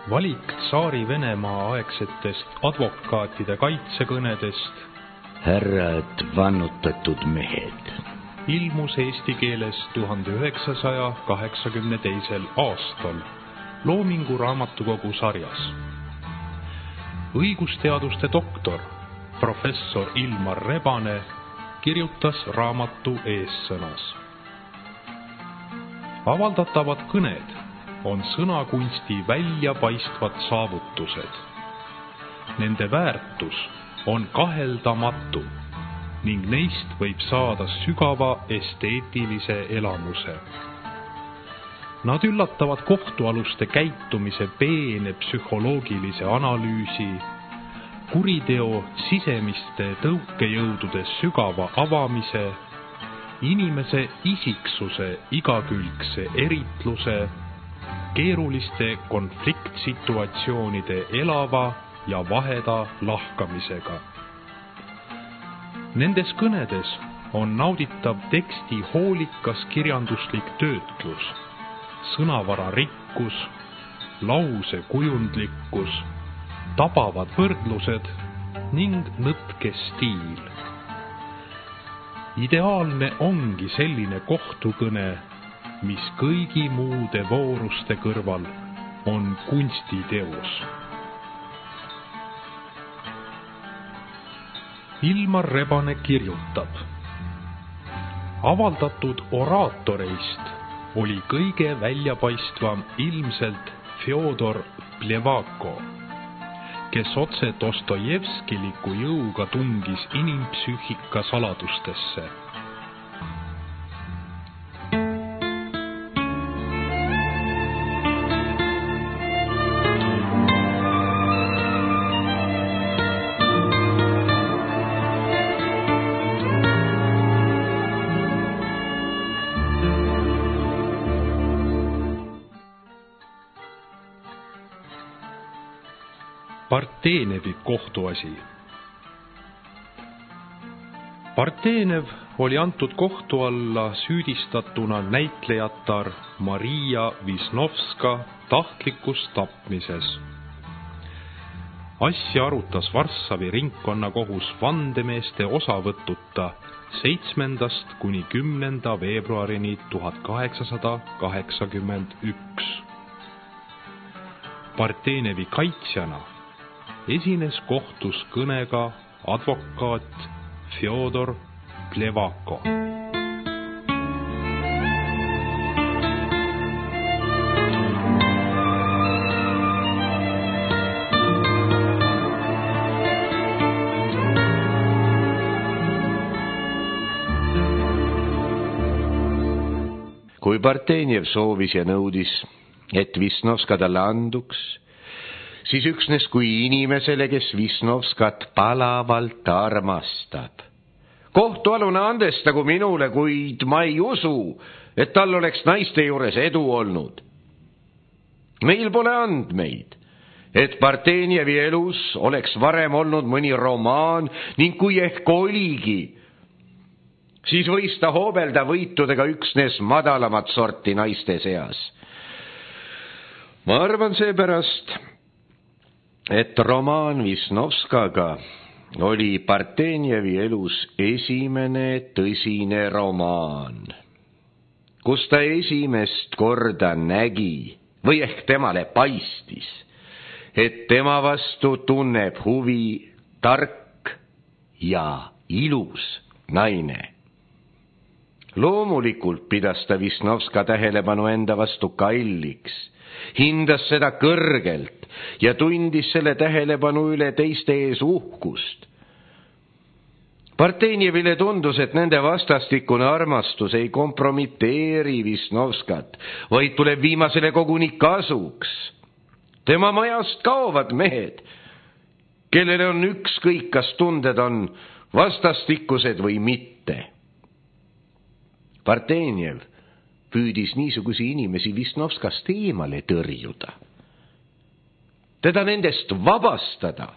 Valik tsaari Venemaa aegsetest advokaatide kaitsekõnedest Härrad vannutatud mehed ilmus eesti keeles 1982. aastal Loomingu raamatukogu sarjas. Õigusteaduste doktor professor Ilmar Rebane kirjutas raamatu eessõnas. Avaldatavad kõned on sõnakunsti väljapaistvad saavutused. Nende väärtus on kaheldamatu ning neist võib saada sügava esteetilise elamuse. Nad üllatavad kohtualuste käitumise peene psühholoogilise analüüsi, kuriteo sisemiste tõukejõudude sügava avamise, inimese isiksuse igakülgse eritluse, keeruliste konfliktsituatsioonide elava ja vaheda lahkamisega. Nendes kõnedes on nauditav teksti hoolikas kirjanduslik töötlus, sõnavara rikkus, lause kujundlikkus, tabavad võrdlused ning nõtke stiil. Ideaalne ongi selline kohtukõne, mis kõigi muude vooruste kõrval on kunstiteos. Ilmar Rebane kirjutab. Avaldatud oraatoreist oli kõige väljapaistvam ilmselt Fjodor Plevako, kes otse Dostojevskiliku jõuga tungis inimpsüühika saladustesse. Parteenevi kohtuasi. Parteenev oli antud kohtu alla süüdistatuna näitlejatar Maria Visnovska tahtlikus tapmises. Asja arutas Varssavi ringkonnakohus vandemeeste osavõtuta 7. kuni 10. veebruarini 1881. Parteenevi kaitsjana esines kohtus kõnega advokaat Fjodor Plevako. Kui Parteenjev soovis ja nõudis, et Visnovska talle anduks, siis üksnes kui inimesele, kes Visnovskat palavalt armastab. Kohtualune andestagu minule, kuid ma ei usu, et tal oleks naiste juures edu olnud. Meil pole andmeid, et Parteenjevi elus oleks varem olnud mõni romaan ning kui ehk oligi, siis võis ta hoobelda võitudega üksnes madalamat sorti naiste seas. Ma arvan seepärast, et romaan Visnovskaga oli Parteenjevi elus esimene tõsine romaan, kus ta esimest korda nägi või ehk temale paistis, et tema vastu tunneb huvi tark ja ilus naine. Loomulikult pidas ta Visnovska tähelepanu enda vastu kalliks, hindas seda kõrgelt ja tundis selle tähelepanu üle teiste ees uhkust. Parteenjevile tundus, et nende vastastikune armastus ei kompromiteeri Visnovskat, vaid tuleb viimasele koguni kasuks. Tema majast kaovad mehed, kellele on ükskõik, kas tunded on vastastikused või mitte. Parteenjev püüdis niisugusi inimesi Visnovskast eemale tõrjuda, teda nendest vabastada.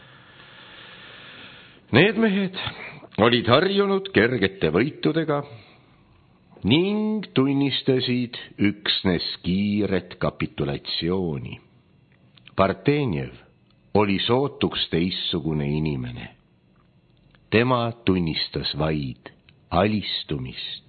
Need mehed olid harjunud kergete võitudega ning tunnistasid üksnes kiiret kapitulatsiooni. Partenjev oli sootuks teistsugune inimene. Tema tunnistas vaid alistumist.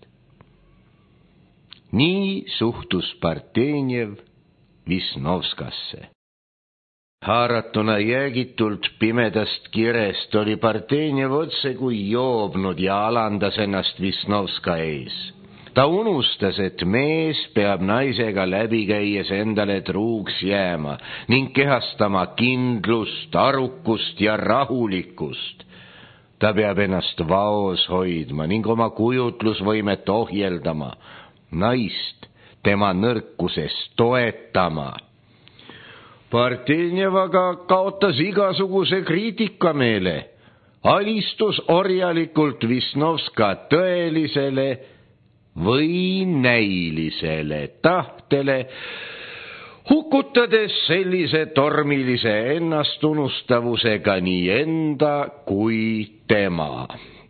Nii suhtus Partenjev Visnovskasse. Haaratuna jäägitult pimedast kirest oli Partenjev otse kui joobnud ja alandas ennast Visnovska ees. Ta unustas, et mees peab naisega läbi käies endale truuks jääma ning kehastama kindlust, arukust ja rahulikkust. Ta peab ennast vaos hoidma ning oma kujutlusvõimet ohjeldama, naist tema nõrkuses toetama. Partenjev aga kaotas igasuguse kriitikameele, alistus orjalikult Visnovska tõelisele või näilisele tahtele, hukutades sellise tormilise ennastunustavusega nii enda kui tema.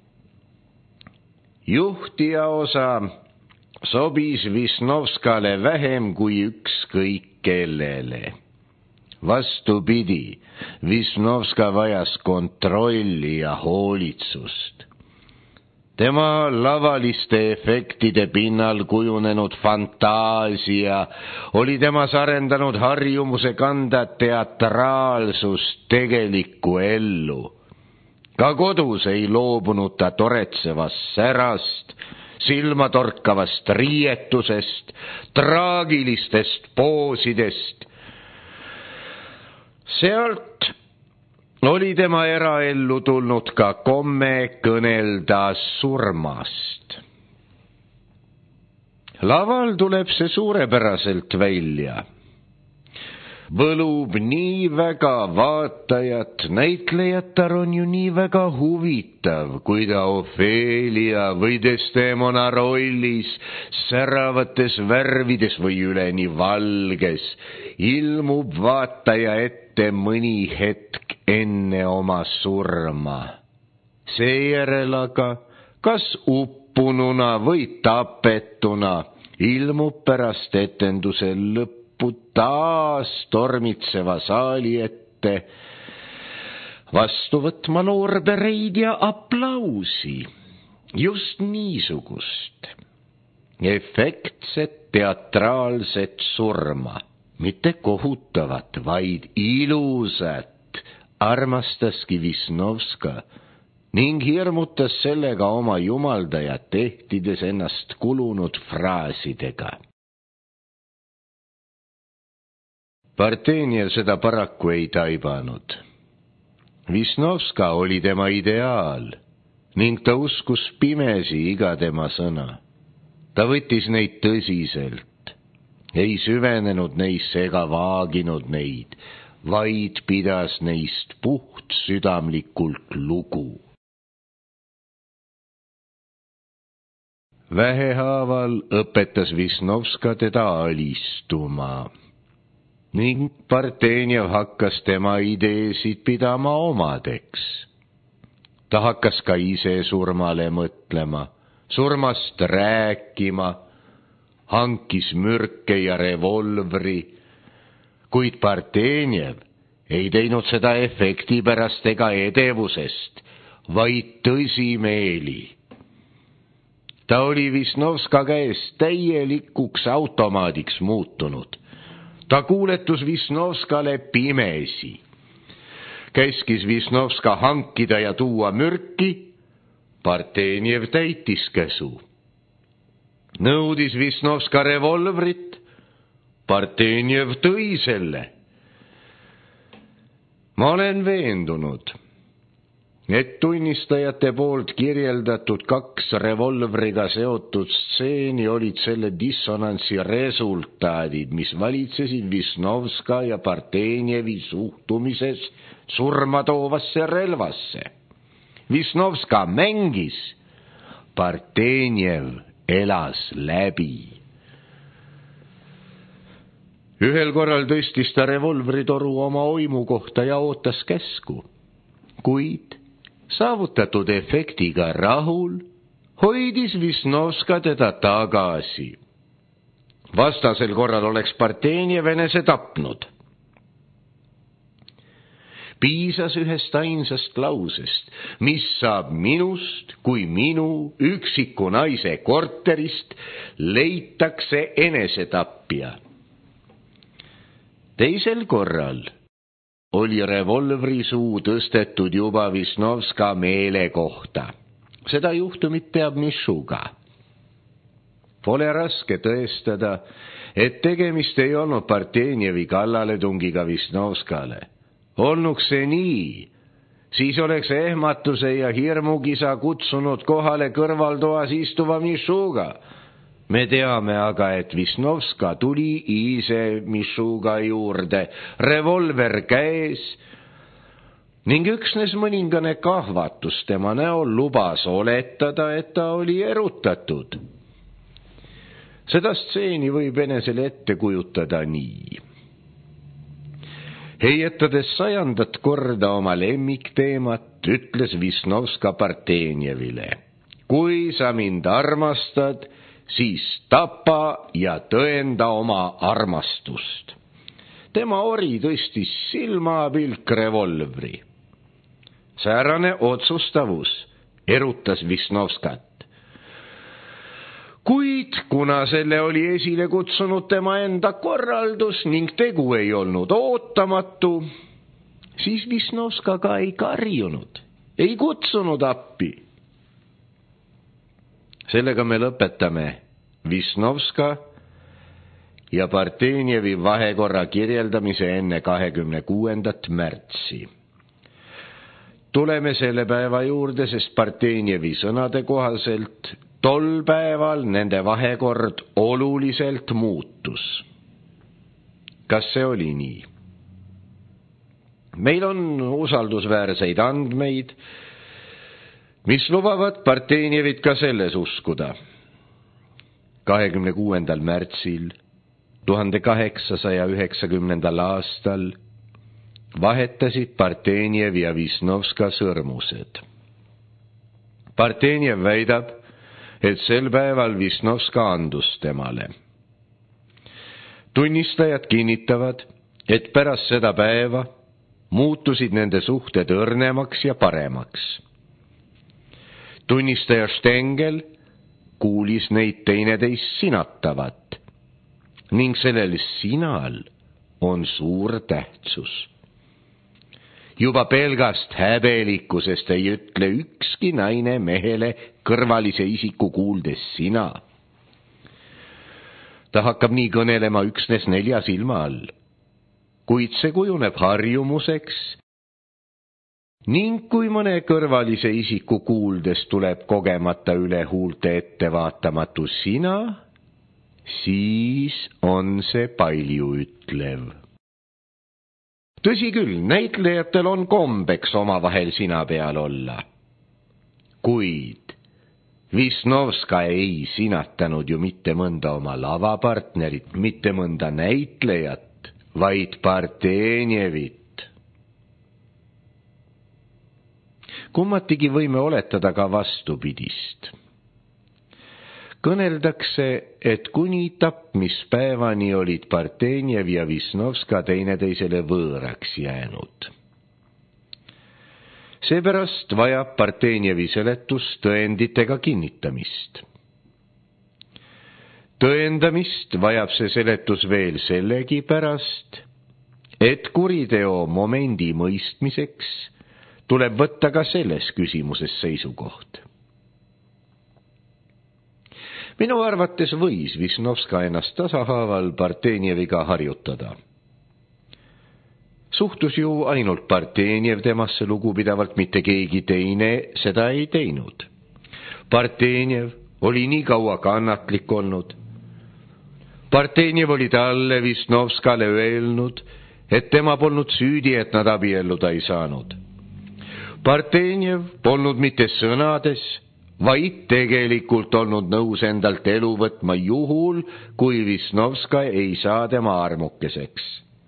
Juhtija osa sobis Visnovskale vähem kui ükskõik kellele. Vastupidi, Visnovska vajas kontrolli ja hoolitsust. Tema lavaliste efektide pinnal kujunenud fantaasia oli temas arendanud harjumuse kanda teatraalsust tegelikku ellu. Ka kodus ei loobunud ta toretsevast särast, silmatorkavast riietusest, traagilistest poosidest. Sealt oli tema eraellu tulnud ka komme kõnelda surmast. Laval tuleb see suurepäraselt välja. Võlub nii väga vaatajat, näitlejatar on ju nii väga huvitav, kui ta Ofeelia või Desdemona rollis, säravates värvides või üleni valges, ilmub vaataja ette mõni hetk enne oma surma. Seejärel aga, kas uppununa või tapetuna, ilmub pärast etenduse lõppu taas tormitseva saali ette, vastu võtma loorbereid ja aplausi. Just niisugust efektset teatraalset surma, mitte kohutavat, vaid ilusat, armastaski Visnovska ning hirmutas sellega oma jumaldajat, ehtides ennast kulunud fraasidega. Partenjev seda paraku ei taibanud. Visnovska oli tema ideaal ning ta uskus pimesi iga tema sõna. Ta võttis neid tõsiselt, ei süvenenud neisse ega vaaginud neid, vaid pidas neist puht südamlikult lugu. Vähehaaval õpetas Visnovska teda alistuma ning Partenjev hakkas tema ideesid pidama omadeks. Ta hakkas ka ise surmale mõtlema, surmast rääkima, hankis mürke ja revolvri, kuid Partenjev ei teinud seda efekti pärast ega edevusest, vaid tõsimeeli. Ta oli Visnovska käes täielikuks automaadiks muutunud. Ta kuuletus Visnovskale pimesi, käskis Visnovska hankida ja tuua mürki, Partenjev täitis käsu. Nõudis Visnovska revolvrit, Partenjev tõi selle. Ma olen veendunud, et tunnistajate poolt kirjeldatud 2 revolvriga seotud stseeni olid selle dissonantsi resultaadid, mis valitsesid Visnovska ja Partenjevi suhtumises surma toovasse relvasse. Visnovska mängis, Partenjev elas läbi. Ühel korral tõstis ta revolvritoru oma oimu kohta ja ootas käsku, kuid saavutatud efektiga rahul hoidis Visnovska teda tagasi. Vastasel korral oleks Partenjev enese tapnud. piisas ühest ainsast lausest, mis saab minust, kui minu üksiku naise korterist leitakse enesetapja. Teisel korral oli revolvri suu tõstetud juba Visnovska meele kohta. Seda juhtumit teab Mišuga. Pole raske tõestada, et tegemist ei olnud Partenjevi kallaletungiga Visnovskale. Olnuks see nii, siis oleks ehmatuse ja hirmukisa kutsunud kohale kõrvaltoas istuva Mišuga. Me teame aga, et Visnovska tuli ise Mišuga juurde, revolver käes, ning üksnes mõningane kahvatus tema näol lubas oletada, et ta oli erutatud. Seda stseeni võib enesele ette kujutada nii. Heietades 100. korda oma lemmikteemat, ütles Visnovska Partenjevile: kui sa mind armastad, siis tapa ja tõenda oma armastust. Tema ori tõstis silmapilk revolvri. Säärane otsustavus erutas Visnovskat. Kuid kuna selle oli esile kutsunud tema enda korraldus ning tegu ei olnud ootamatu, siis Visnovska ka ei karjunud, ei kutsunud appi. Sellega me lõpetame Visnovska ja Partenjevi vahekorra kirjeldamise enne 26. märtsi. Tuleme selle päeva juurde, sest Partenjevi sõnade kohaselt tol päeval nende vahekord oluliselt muutus. Kas see oli nii? Meil on usaldusväärseid andmeid, mis lubavad Partenjevit ka selles uskuda. 26. märtsil 1890. aastal vahetasid Partenjev ja Visnovska sõrmused. Partenjev väidab, et sel päeval Visnovska andus temale. Tunnistajad kinnitavad, et pärast seda päeva muutusid nende suhted õrnemaks ja paremaks. Tunnistaja Stengel kuulis neid teineteist sinatavat ning sellel sinal on suur tähtsus. Juba pelgast häbelikkusest ei ütle ükski naine mehele kõrvalise isiku kuuldes sina. Ta hakkab nii kõnelema üksnes 4 silma all, kuid see kujuneb harjumuseks ning kui mõne kõrvalise isiku kuuldes tuleb kogemata üle huulte ettevaatamatu sina, siis on see palju ütlev. Tõsi küll, näitlejatel on kombeks omavahel sina peal olla, kuid Visnovska ei sinatanud ju mitte mõnda oma lavapartnerit, mitte mõnda näitlejat, vaid Partenjevit. Kummatigi võime oletada ka vastupidist. Kõneldakse, et kuni tapmispäevani olid Partenjev ja Visnovska teineteisele võõraks jäänud. Seepärast vajab Partenjevi seletus tõenditega kinnitamist. Tõendamist vajab see seletus veel sellegipärast, et kuriteo momendi mõistmiseks tuleb võtta ka selles küsimuses seisukoht. Minu arvates võis Visnovska ennast tasahaaval Partenjeviga harjutada. Suhtus ju ainult Partenjev temasse lugupidavalt, mitte keegi teine seda ei teinud. Partenjev oli nii kaua kannatlik olnud. Partenjev oli talle Visnovskale öelnud, et tema polnud süüdi, et nad abielluda ei saanud. Partenjev polnud mitte sõnades, vaid tegelikult olnud nõus endalt elu võtma juhul, kui Visnovska ei saa tema armukeseks.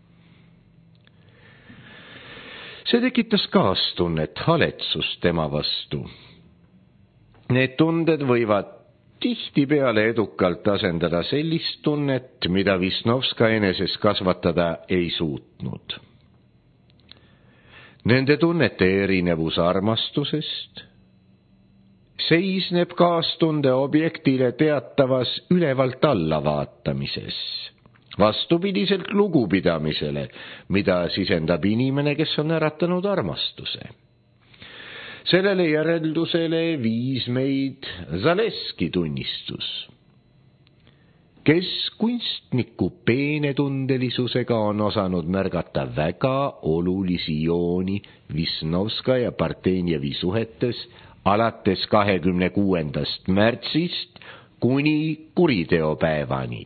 See tekitas kaastunnet, haletsust tema vastu. Need tunded võivad tihtipeale edukalt asendada sellist tunnet, mida Visnovska eneses kasvatada ei suutnud. Nende tunnete erinevus armastusest seisneb kaastunde objektile teatavas ülevalt alla vaatamises, vastupidiselt lugupidamisele, mida sisendab inimene, kes on äratanud armastuse. Sellele järeldusele viis meid Zaleski tunnistus, kes kunstniku peenetundelisusega on osanud märgata väga olulisi jooni Visnovskaja ja Partenjevi suhetes alates 26. märtsist kuni kuriteopäevani.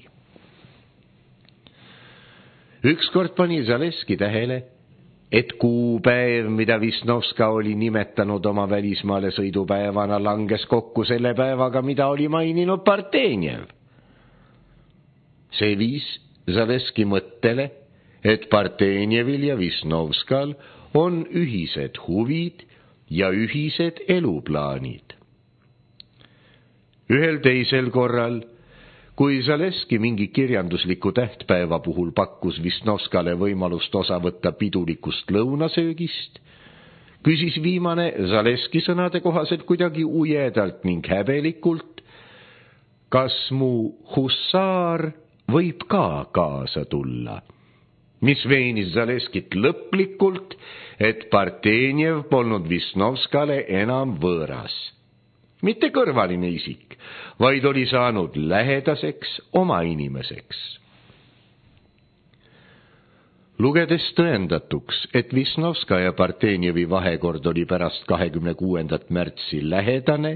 Ükskord pani Zaleski tähele, et kuupäev, mida Visnovska oli nimetanud oma välismaale sõidupäevana, langes kokku selle päevaga, mida oli maininud Partenjev. See viis Zaleski mõttele, et Partenjevil ja Visnovskal on ühised huvid ja ühised eluplaanid. Ühel teisel korral, kui Zaleski mingi kirjandusliku tähtpäeva puhul pakkus Visnovskale võimalust osa võtta pidulikust lõunasöögist, küsis viimane Zaleski sõnade kohaselt kuidagi ujedalt ning häbelikult, kas mu hussaar võib ka kaasa tulla, mis veenis Zaleskit lõplikult, et Partenjev polnud Visnovskale enam võõras. Mitte kõrvaline isik, vaid oli saanud lähedaseks oma inimeseks. Lugedes tõendatuks, et Visnovska ja Partenjevi vahekord oli pärast 26. märtsi lähedane,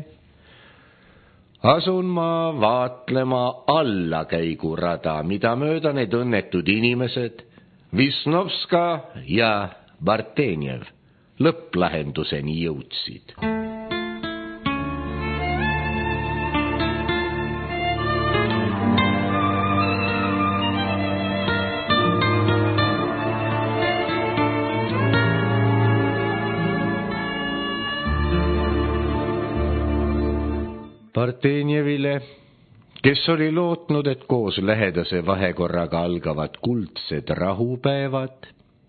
asun ma vaatlema allakäigurada, mida mööda need õnnetud inimesed, Visnovska ja Partenjev, lõpplahenduseni jõudsid. Partenjevile, kes oli lootnud, et koos lähedase vahekorraga algavad kuldsed rahupäevad,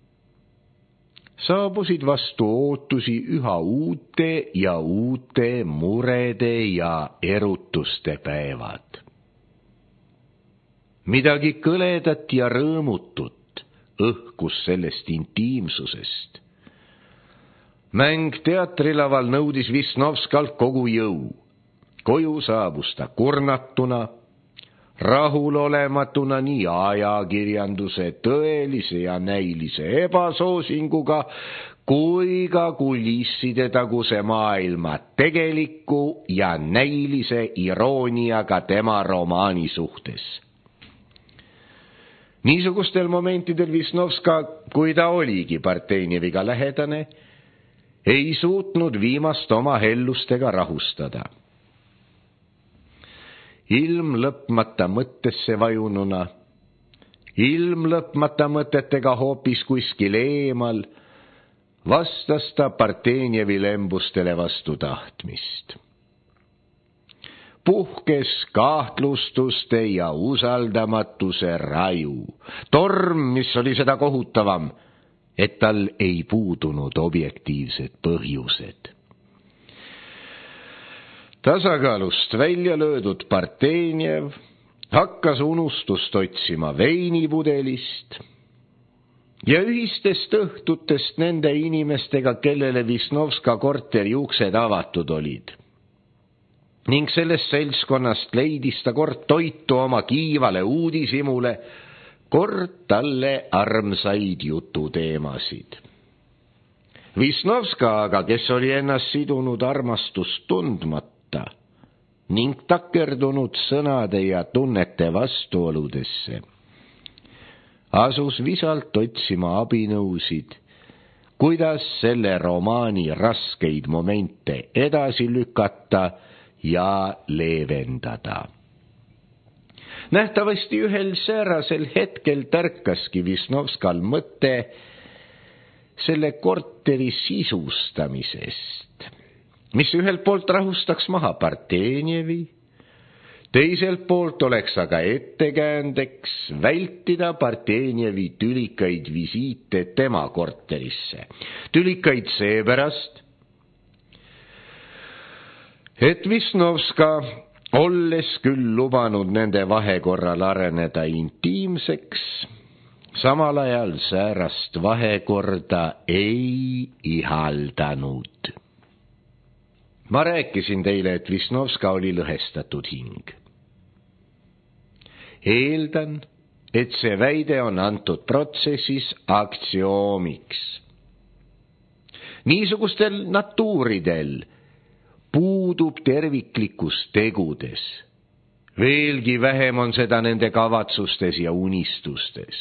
saabusid vastu ootusi üha uute murede ja erutuste päevad. Midagi kõledat ja rõõmutut õhkus sellest intiimsusest. Mäng teatrilaval nõudis Visnovskalt kogu jõu. Koju saabus ta kurnatuna, rahulolematuna nii ajakirjanduse tõelise ja näilise ebasoosinguga kui ka kulisside taguse maailma tegeliku ja näilise irooniaga tema romaani suhtes. Niisugustel momentidel Visnovska, kui ta oligi Partenjeviga lähedane, ei suutnud viimast oma hellustega rahustada. Ilm lõpmata mõttesse vajununa, ilm lõpmata mõtetega hoopis kuskil eemal, vastas ta Partenjevi lembustele vastu tahtmist. Puhkes kahtlustuste ja usaldamatuse raju, torm, mis oli seda kohutavam, et tal ei puudunud objektiivsed põhjused. Tasakaalust välja löödud Partenjev hakkas unustust otsima veinipudelist ja ühistest õhtutest nende inimestega, kellele Visnovska korteri uksed avatud olid. Ning sellest seltskonnast leidis ta kord toitu oma kiivale uudishimule, kord talle armsaid jututeemasid. Visnovska aga, kes oli ennast sidunud armastust tundmata ning takerdunud sõnade ja tunnete vastuoludesse, asus visalt otsima abinõusid, kuidas selle romaani raskeid momente edasi lükata ja leevendada. Nähtavasti ühel säärasel hetkel tärkaski Visnovskal mõte selle korteri sisustamisest, mis ühelt poolt rahustaks maha Partenjevi, Teiselt poolt oleks aga ettekäändeks vältida Partenjevi tülikaid visiite tema korterisse. Tülikaid seepärast, et Wisnowska, olles küll lubanud nende vahekorral areneda intiimseks, samal ajal säärast vahekorda ei ihaldanud. Ma rääkisin teile, et Wisnowska oli lõhestatud hing. Eeldan, et see väide on antud protsessis aktsioomiks. Niisugustel natuuridel puudub terviklikkus tegudes. Veelgi vähem on seda nende kavatsustes ja unistustes.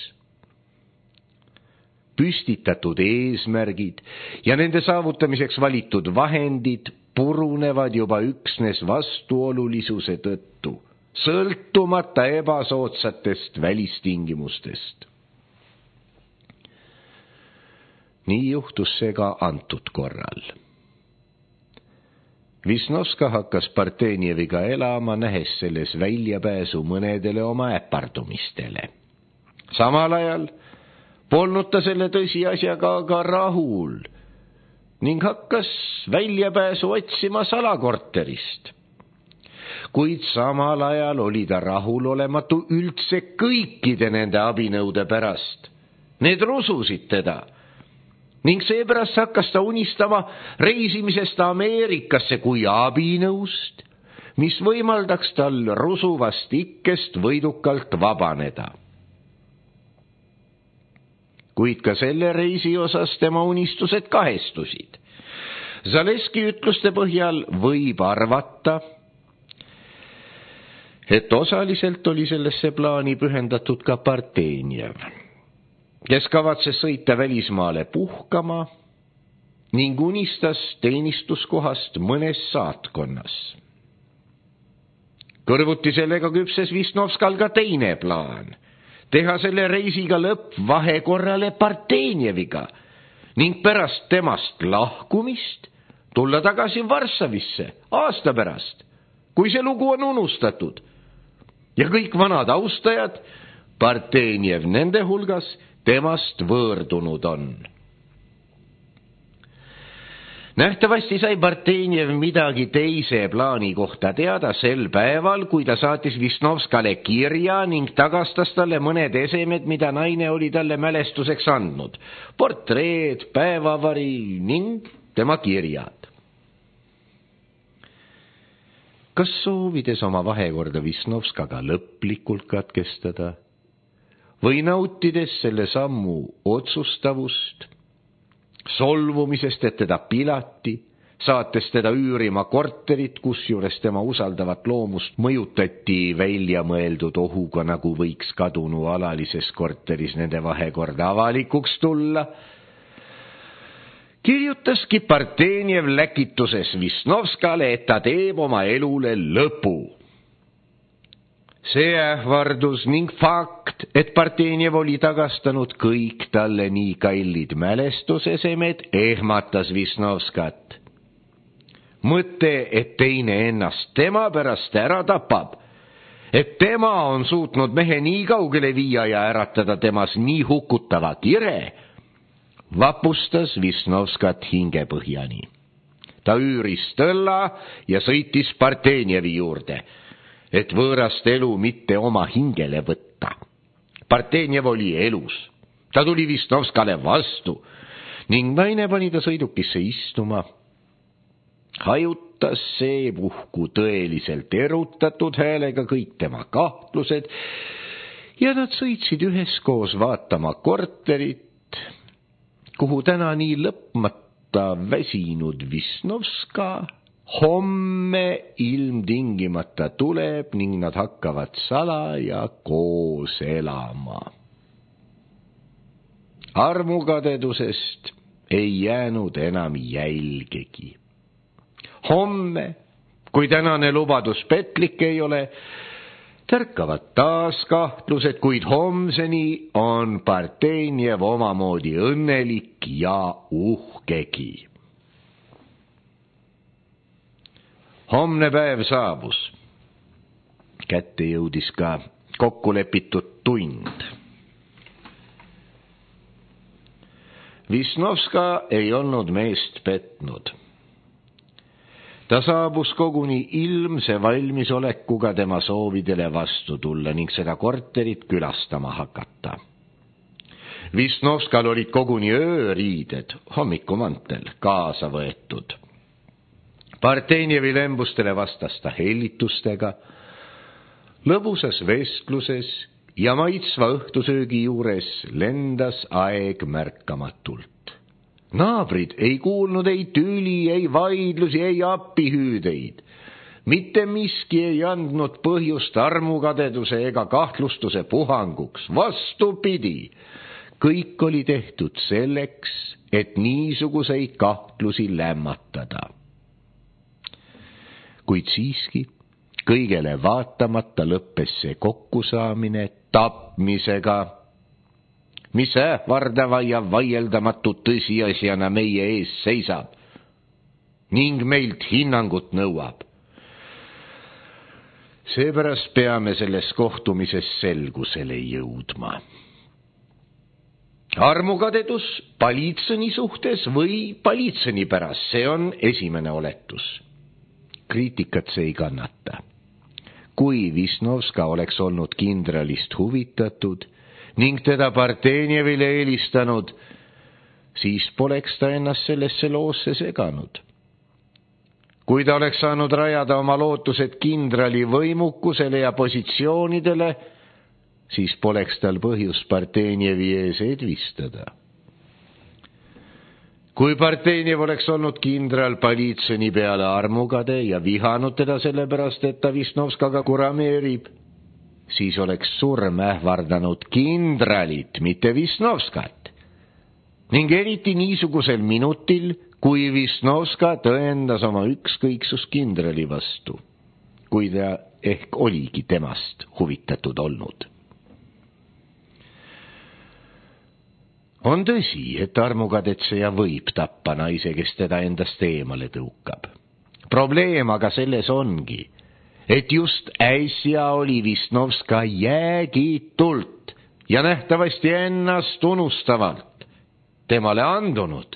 Püstitatud eesmärgid ja nende saavutamiseks valitud vahendid purunevad juba üksnes vastuolulisuse tõttu, sõltumata ebasoodsatest välistingimustest. Nii juhtus see ka antud korral. Wisnowska hakkas Partenjeviga elama, nähes selles väljapääsu mõnedele oma äpardumistele. Samal ajal polnud ta selle tõsiasjaga aga rahul ning hakkas väljapääsu otsima salakorterist. Kuid samal ajal oli ta rahulolematu üldse kõikide nende abinõude pärast. Need rususid teda. Ning seepärast hakkas ta unistama reisimisest Ameerikasse kui abinõust, mis võimaldaks tal rusuvast ikkest võidukalt vabaneda. Kuid ka selle reisi osas tema unistused kahestusid. Zaleski ütluste põhjal võib arvata, et osaliselt oli sellesse plaani pühendatud ka Partenjev, kes kavatses sõita välismaale puhkama ning unistas teenistuskohast mõnes saatkonnas. Kõrvuti sellega küpses Wisnowskal ka teine plaan, teha selle reisiga lõpp vahekorrale Partenjeviga ning pärast temast lahkumist tulla tagasi Varssavisse aasta pärast, kui see lugu on unustatud ja kõik vanad austajad, Partenjev nende hulgas, temast võõrdunud on. Nähtavasti sai Partenjev midagi teise plaani kohta teada sel päeval, kui ta saatis Wisnowskale kirja ning tagastas talle mõned esemed, mida naine oli talle mälestuseks andnud. Portreed, päevavari ning tema kirjad. Kas soovides oma vahekorda Wisnowskaga lõplikult katkestada või nautides selle sammu otsustavust, solvumisest, et teda pilati, saates teda üürima korterit, kusjuures tema usaldavat loomust mõjutati välja mõeldud ohuga, nagu võiks kadunu alalises korteris nende vahekorda avalikuks tulla, kirjutaski Partenjev läkituses Wisnowskale, et ta teeb oma elule lõpu. See ähvardus ning fakt, et Partenjev oli tagastanud kõik talle nii kallid mälestusesemed, ehmatas Wisnowskat. Mõte, et teine ennast tema pärast ära tapab, et tema on suutnud mehe nii kaugele viia ja äratada temas nii hukutava kire, vapustas Wisnowskat hingepõhjani. Ta üüris tõlla ja sõitis Partenjevi juurde, et võõrast elu mitte oma hingele võtta. Partenjev oli elus. Ta tuli Wisnowskale vastu ning naine pani ta sõidukisse istuma. Hajutas seepuhku tõeliselt erutatud häälega kõik tema kahtlused ja nad sõitsid üheskoos vaatama korterit, kuhu täna nii lõpmata väsinud Wisnowska homme ilmtingimata tuleb ning nad hakkavad salaja koos elama. Armukadedusest ei jäänud enam jälgegi. Homme, kui tänane lubadus petlik ei ole, tärkavad taas kahtlused, kuid homseni on Partenjev omamoodi õnnelik ja uhkegi. Homne päev saabus. Kätte jõudis ka kokkulepitud tund. Visnovska ei olnud meest petnud. Ta saabus koguni ilmse valmisolekuga tema soovidele vastu tulla ning seda korterit külastama hakata. Visnovskal olid koguni ööriided, hommikumantel, kaasa võetud. Partenjevi lembustele vastas ta hellitustega, lõbusas vestluses ja maitsva õhtusöögi juures lendas aeg märkamatult. Naabrid ei kuulnud ei tüli, ei vaidlusi, ei appihüüdeid. Mitte miski ei andnud põhjust armukadeduse ega kahtlustuse puhanguks. Vastupidi, kõik oli tehtud selleks, et niisuguseid kahtlusi lämmatada. Kuid siiski, kõigele vaatamata lõppes see kokkusaamine tapmisega, mis ähvardava ja vaieldamatu tõsiasjana meie ees seisab ning meilt hinnangut nõuab. Seepärast peame selles kohtumises selgusele jõudma. Armukadedus Palitsõni suhtes või Palitsõni pärast, see on esimene oletus. Kriitikat see ei kannata. Kui Visnovska oleks olnud kindralist huvitatud ning teda Partenjevile eelistanud, siis poleks ta ennast sellesse loosse seganud. Kui ta oleks saanud rajada oma lootused kindrali võimukusele ja positsioonidele, siis poleks tal põhjust Partenjevi ees edvistada. Kui Partenjev oleks olnud kindral Palitsõni peale armukade ja vihanud teda sellepärast, et ta Visnovskaga kurameerib, siis oleks surm ähvardanud kindralit, mitte Visnovskat. Ning eriti niisugusel minutil, kui Visnovska tõendas oma ükskõiksus kindrali vastu, kui ta ehk oligi temast huvitatud olnud. On tõsi, et armukadetseja võib tappa naise, kes teda endast eemale tõukab. Probleem aga selles ongi, et just äsja oli Visnovska jäägitult ja nähtavasti ennast unustavalt temale andunud.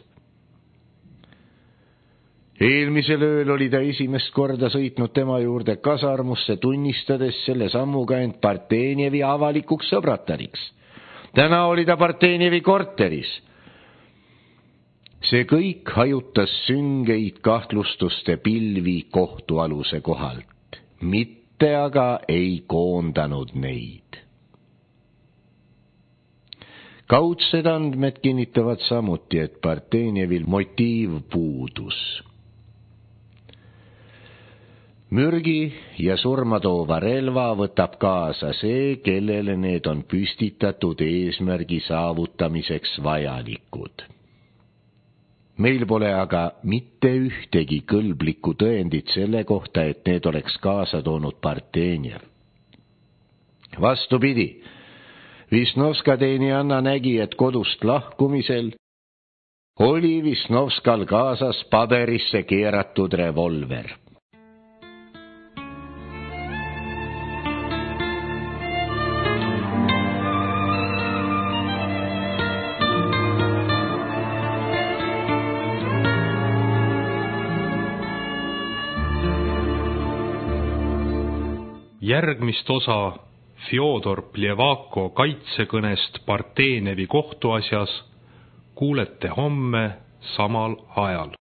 Eelmisel ööl oli ta esimest korda sõitnud tema juurde kasarmusse, tunnistades selle sammuga end Partenjevi avalikuks sõbratariks. Täna oli ta Partenjevi korteris. See kõik hajutas süngeid kahtlustuste pilvi kohtualuse kohalt. Mitte aga ei koondanud neid. Kaudsed andmed kinnitavad samuti, et Partenjevil motiiv puudus. Mürgi ja surma toova relva võtab kaasa see, kellele need on püstitatud eesmärgi saavutamiseks vajalikud. Meil pole aga mitte ühtegi kõlblikku tõendit selle kohta, et need oleks kaasa toonud Partenjev. Vastupidi, Visnovska teenijanna nägi, et kodust lahkumisel oli Visnovskal kaasas paberisse keeratud revolver. Järgmist osa Fjodor Plevako kaitsekõnest Partenjevi kohtuasjas kuulete homme samal ajal.